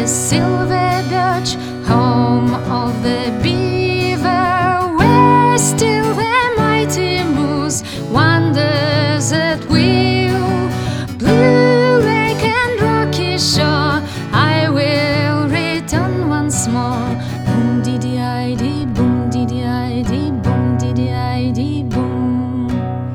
the silver birch, home of the beaver, where still the mighty moose wanders at will. Blue lake and rocky shore, I will return once more. Boom diddy idee, boom diddy idee, boom diddy idee, boom.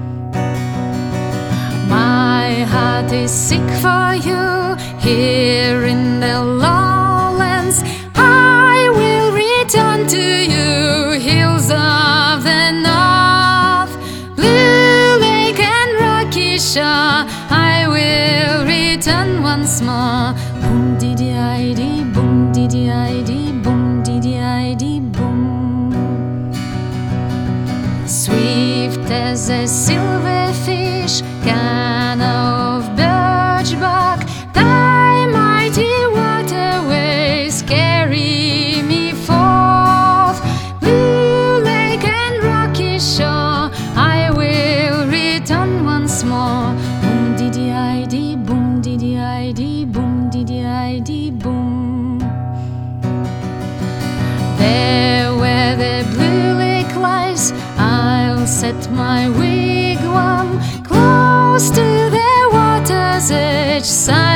My heart is sick for you here in the lowlands. I will return to you, hills of the north. Blue lake and rocky shore, I will return once more. Boom diddy idee, boom diddy idee, boom diddy idee, boom. Swift as a silverfish, can of birch bark, thy mighty waterways carry me forth. Blue lake and rocky shore, I will return once more. Boom diddy idee, boom diddy idee, boom diddy idee, boom. There where the blue lake lies, I'll set my wigwam close to the water's edge.